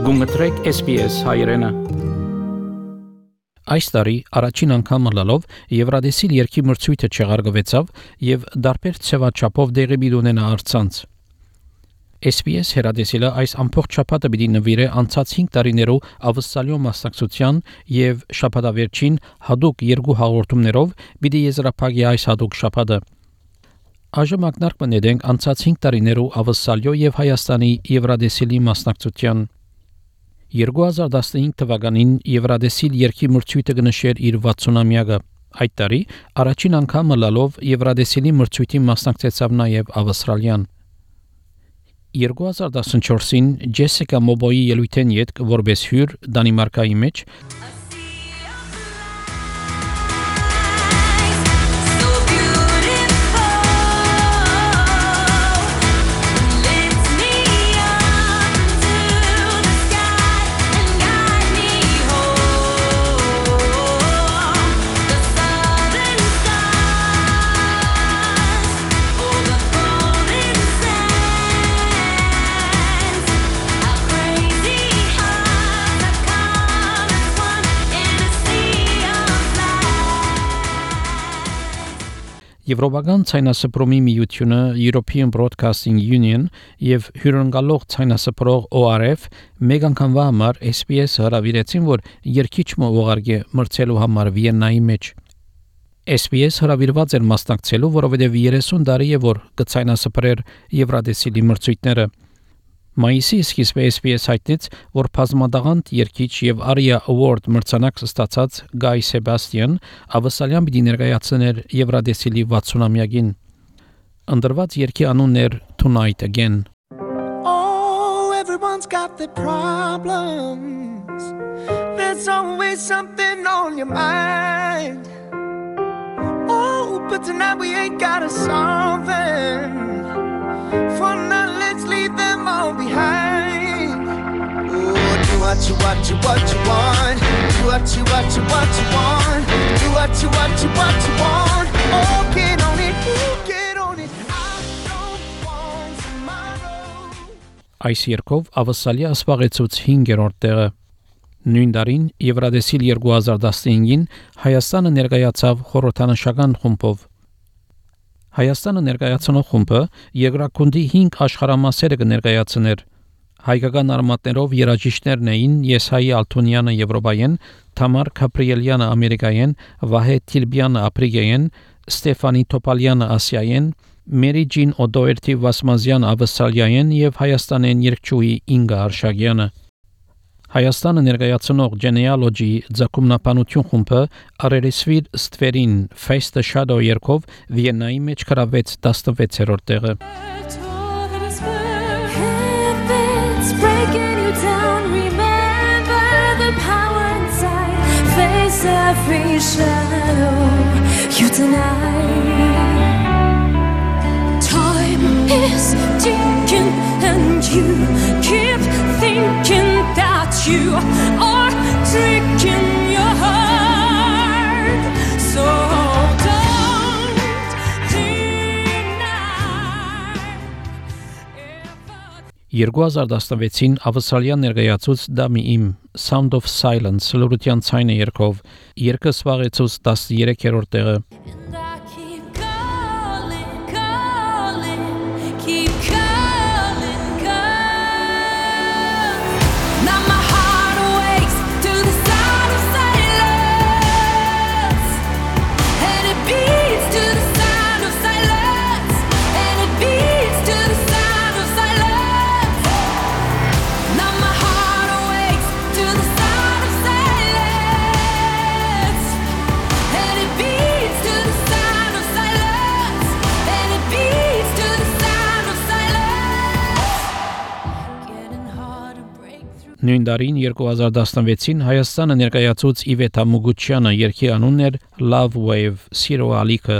Գումտրեք SPS հայրենը։ Այս տարի առաջին անգամ լալով Եվրադեսիլ երկի մրցույթը չեղարկվեցավ եւ դարբեր ցավաչափով դեղի բիդունենա արցանց։ SPS հերադեսիլը այս ամբողջ շաբաթը պիտի նվիրե անցած 5 տարիներով ավսալյո մասնակցության եւ շաբաթավերջին հadoop 2 հաղորդումներով պիտի եզրափակի այս հadoop շաբաթը։ Այժմ ակնարկ մնենք անցած 5 տարիներով ավսալյո եւ Հայաստանի Եվրադեսիլի մասնակցության 2015 թվականին Եվրադեսիլ երկի մրցույթը կնշեր իր 60-ամյակը։ Այդ տարի առաջին անգամ լալով Եվրադեսիլի մրցույթի մասնակցեցավ նաև Ավստրալիան։ 2014-ին Ջեսիկա Մոբոյի ելույթին յետք որպես հյուր Դանիմարկայի մեջ Եվրոպական ցայնասպրոմի միությունը European Broadcasting Union եւ հյուրընկալող ցայնասպրող ORF մեկ անգամվա համար SPS հրավիրեցին, որ երկիչը ուղարկե մրցելու համար Վիեննայի մեջ։ SPS հրավիրված էր մասնակցելու, որովհետեւ 30 տարի է որ կցայնասպրեր Եվրադեսիլի մրցույթները։ Մայիսի սկիզբը SPS հայտնեց, որ բազմադաղանդ երկիչ եւ Aria Award մրցանակ ստացած Guy Sebastian ավսալյան պիտի ներկայացներ Եվրադեսիլի 60-ամյակին։ Ընդրված երկի անունն էր Tonight Again. Oh, everyone's got their problems. There's always something on your mind. Oh, but tonight we ain't gotta solve them. For now, let's leave them all behind. Oh, do what you want. Do what you want. Do what you want. Oh, get on it. I don't want tomorrow. Այս երկով ավսալիա ասպաղեցուց 5-րդ տեղը։ Նույն տարին Եվրադեսիլ 2015-ին Հայաստանը ներկայացավ խորհրդանշական խումբով։ Հայաստանը ներկայացնող խումբը երկրակունդի 5 աշխարհամասերը կներկայացներ։ Հայկական արմատներով երաժիշտներն էին Եսայի Ալթունյանը Եվրոպայեն, Թամար Կապրիելյանը Ամերիկայեն, Վահե Թիլբյանը Աֆրիկայեն, Ստեֆանի Թոպալյանը Ասիայեն, Մերի Ջին Օդոերթի Վասմազյան Ավստրալիայեն եւ Հայաստանեն երկչուհի Ինգա Արշակյանը։ Հայաստանը ներկայացնող Genealogy ձակումնապանություն խումբը Արերեսվիր Ստվերին Face the Shadow երկով Վիեննայի մեջ գրավեց 16-րդ տեղը։ You are tricking your heart, so don't deny. 2016-ին ավստրալիան ներկայացուց Դամի իմ Sound of Silence լուրության ցայնը երկով երկը սվաղեցուց 13-րդ տեղը։ And I keep calling, now my heart awakes to the sound of silence, and it beats to the sound of silence, and it beats to the sound of silence. Now my heart awakes to the sound of silence, and it beats to the sound of silence, and it beats to the sound of silence. Getting hard to break through. Նույն տարին 2016-ին Հայաստանը ներկայացուց Իվեթա Մուգուչյանը երկի անունն էր Love Wave Սիրո ալիքը։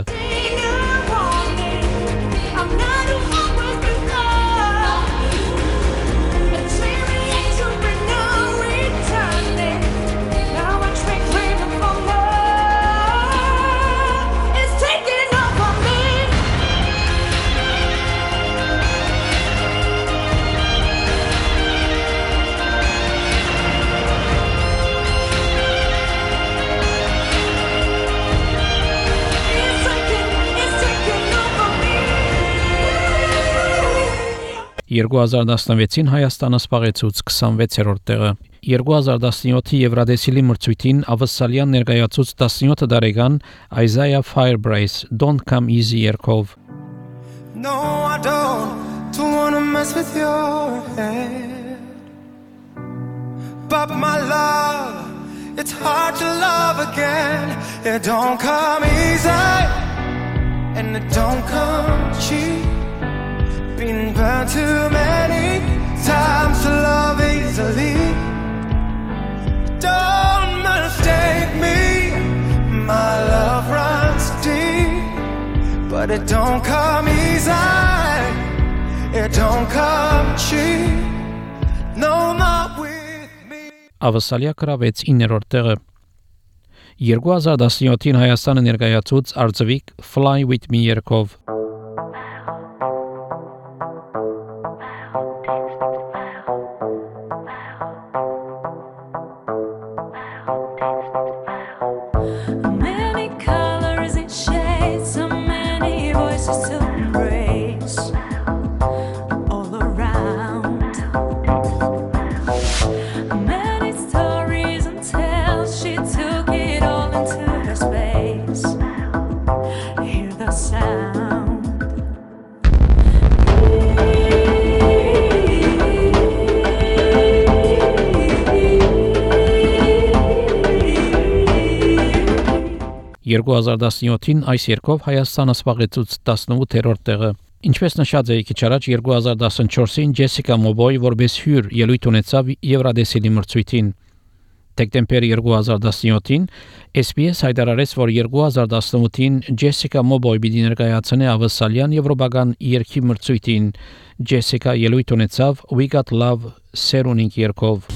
2016-ին Հայաստանը սպառեցուց 26-րդ տեղը։ 2017-ի Եվրադեսիլի մրցույթին ավսալյան ներկայացուց 17 տարեկան Isaiah Firebrace Don't Come Easy երգով։ No, I don't wanna mess with your head. But my love, it's hard to love again. It don't come easy, and it don't come cheap. Been burned too many times to love easily. Don't mistake me, my love runs deep. But it don't come easy, it don't come cheap. No more with me. Ավսալիա կրավեց 9-րդ տեղը։ 2017-ին Հայաստանը ներկայացուց արձվիկ Fly With Me երգով։ Many colors and shades, so many voices to embrace all around. Many stories and tales, she took it all into her space. Hear the sound. «2017-ին այս երգով Հայաստանը սպառեցուց 18-րդ տեղը։ Ինչպես նշած էի քիչ առաջ 2014-ին Ջեսիկա Մոբոյ որպես հյուր ելույթ ունեցավ Եվրադեսիլի մրցույթին։ Դեկտեմբեր 2017-ին SBS հայտարարեց, որ 2018-ին Ջեսիկա Մոբոյ պիտի ներկայացնի ավսալյան եվրոպական երգի մրցույթին։ Ջեսիկա ելույթ ունեցավ We Got Love Սերունինգ երգով։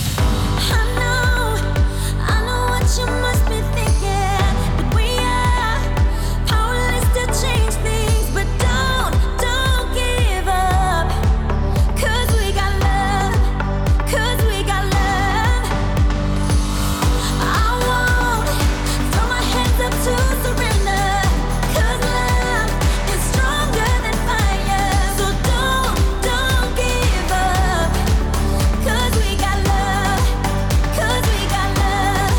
I know what you must be thinking, but we are powerless to change things. But don't give up, 'cause we got love, 'cause we got love. I won't throw my hands up to surrender, 'cause love is stronger than fire. So don't give up, 'cause we got love, 'cause we got love.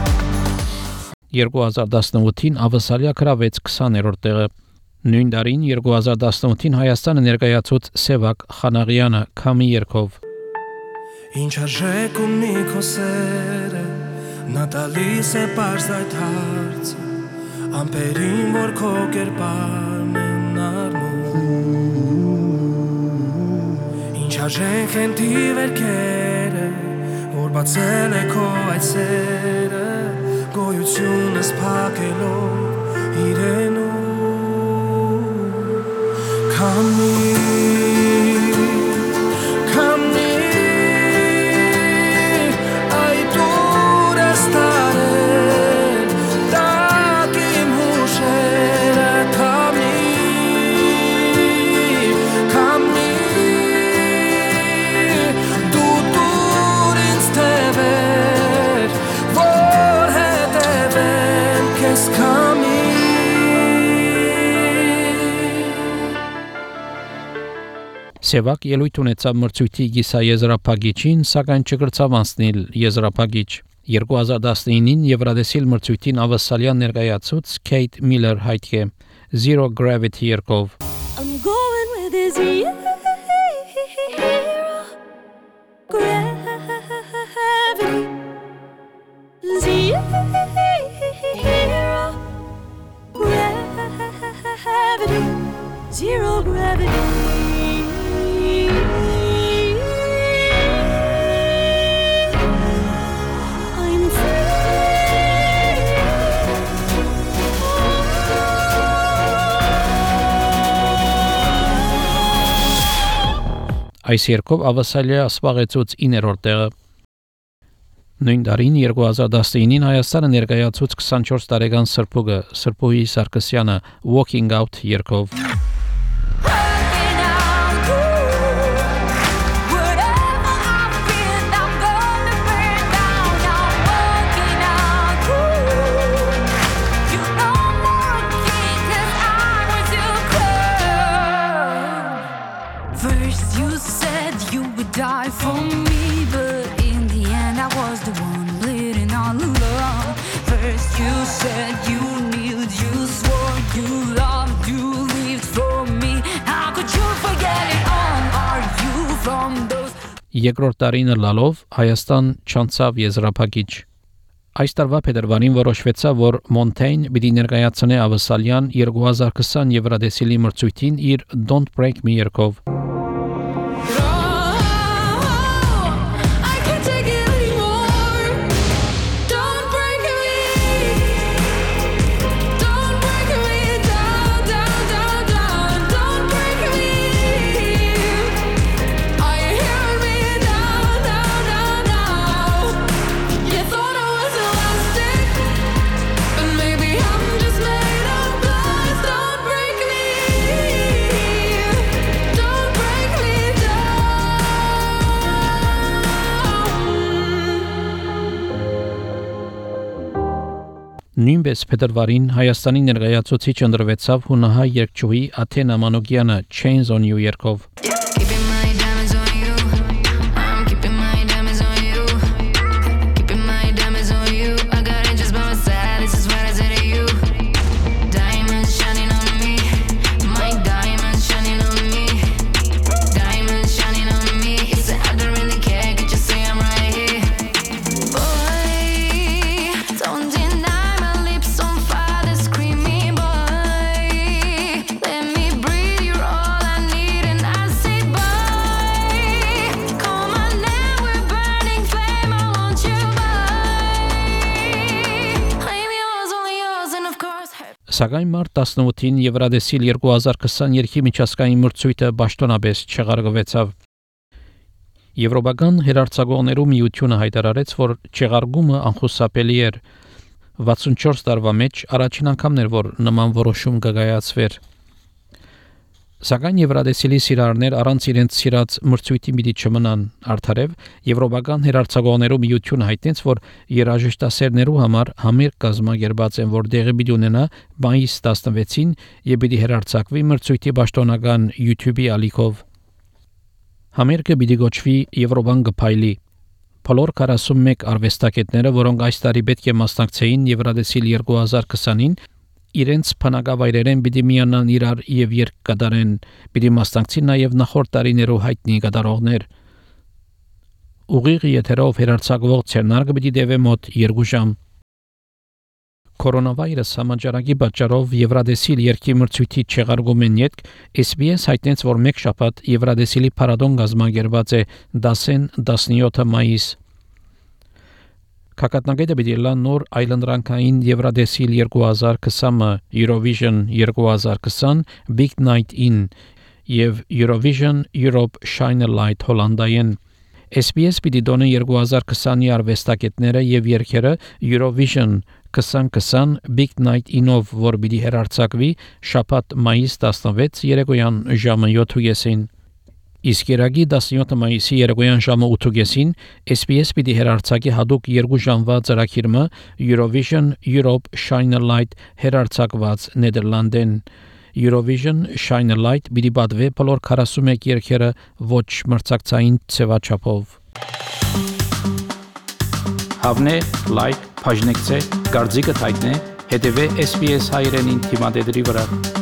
2018-ին ավսալիա կրավեց 20-րդ տեղը։ Նույն տարին 2018-ին Հայաստանը ներկայացուց Սևակ Խանաղյանը Քամի երգով։ Ինչ արժեք ունի քո սերը, նա տալիս է պարզ այդ հարցը, ամպերին, որ քո կերպարն են առնում։ Ինչ արժեք են թիվերքերը, որ բացել է քո այդ սերը, գոյությունս փակելով իրենում։ Քամի, քամի, այդ ուր ես տարել, տակ իմ հուշերը, քամի, քամի, դու տուր ինձ թևեր, որ հետևեմ քեզ քամի։ Սևակ ելույթ ունեցավ մրցույթի գիսաեզրափակիչին, սակայն չկրցավ անցնել եզրափակիչ։ 2019-ին Եվրադեսիլ մրցույթին ավսալյան ներկայացուց Քեյթ Միլլեր հայտնի Zero Gravity երգով։ I'm going with this zero gravity. Zero gravity. Zero gravity. I'm Այս երգով ավսալիա սպառեցուց 9-րդ տեղը։ Նույն տարին 2019-ին Հայաստանը ներկայացուց 24 տարեկան սրբուգը Սրբուհի Սարգսյանը Walking Out երգով։ Working out cool. Whatever I've been, I'm gonna burn down. I'm working out cool. You know more king 'cause I was your queen. First you Երկրորդ տարին լալով Հայաստան չանցավ եզրափակիչ։ Այս տարվա փետրվարին որոշվեցավ, որ Montaigne պիտի ներկայացնի ավսալյան 2020 Եվրադեսիլի մրցույթին իր Don't Break Me երգով։ Նույնպես փետրվարին Հայաստանի ներկայացուցիչ ընտրվեցավ հունահայ երգչուհի Աթենա Մանուկյանը Chains on You երգով։ Սակայն մարտ 18-ին Եվրադեսիլ 2022 միջազգային մրցույթը պաշտոնապես չեղարկվեցավ։ Եվրոպական հերարցակողներու միությունը հայտարարեց, որ չեղարկումը անխուսափելի էր։ 64 տարվա մեջ առաջին անգամն էր, որ նման որոշում կկայացվեր։ Սակայն Եվրադեսիլի սիրարներ առանց իրենց սիրած մրցույթի պիտի չմնան։ Արդարև Եվրոպական հերարցակողներու միությունը հայտնեց, որ երաժշտասերներու համար համերգ կազմակերպած են, որ դեղի պիտի ունենա մայիս 16-ին եւ պիտի հերարցակվի մրցույթի պաշտոնական YouTube-ի ալիքով։ Համերգը պիտի գոչվի Եվրոպան գփայլի։ Բոլոր 41 արվեստագետները, որոնք այս տարի պետք է մասնակցեին Եվրադեսիլ 2020-ին, իրենց փանակավայրերեն պիտի միանան իրար եւ երգ կատարեն, պիտի մասնակցի նաեւ նախորդ տարիներու հայտնի կատարողներ։ Ուղիղ եթերով հերարցակվող ցերնարգը պիտի դեվե մոտ 2 ժամ։ Կորոնավիրուս համաճարակի պատճառով Եվրադեսիլ երգի մրցույթի չեղարկումն յետք SBS հայտնեց, որ մեկ շաբաթ Եվրադեսիլի փառատոն կազմակերպված է 10-17 մայիս։ Կակատնագետը պիտի լա նոր այլանդրանքային Եվրադեսիլ 2020 Eurovision 2020 Big Night In եւ Eurovision Europe Shine a Light հոլանդայեն։ SBS պիտի դոնե 2020-ի արվեստագետները եւ երգերը Eurovision 2020 Big Night In-ով, որ պիտի հերարցակվի շաբաթ մայիս 16 երեկոյան ժամը 7:30-ին։ Իսկ երագի 17 մայիսի երեկոյան ժամը 8:30-ին SBS պիտի հերարցակի հadoop 2 ժամվա ծրագիրը Eurovision Europe Shine a Light հերարցակված Նեդերլանդեն։ Eurovision Shine a Light պիտի պատվի բոլոր 41 երգերը ոչ մրցակցային ցեվաչափով։ Հավնե, լայք, բաժնեկցե, դարձիկը թայտնե, հետևե SBS հայրենին թիմադեդրի վրա։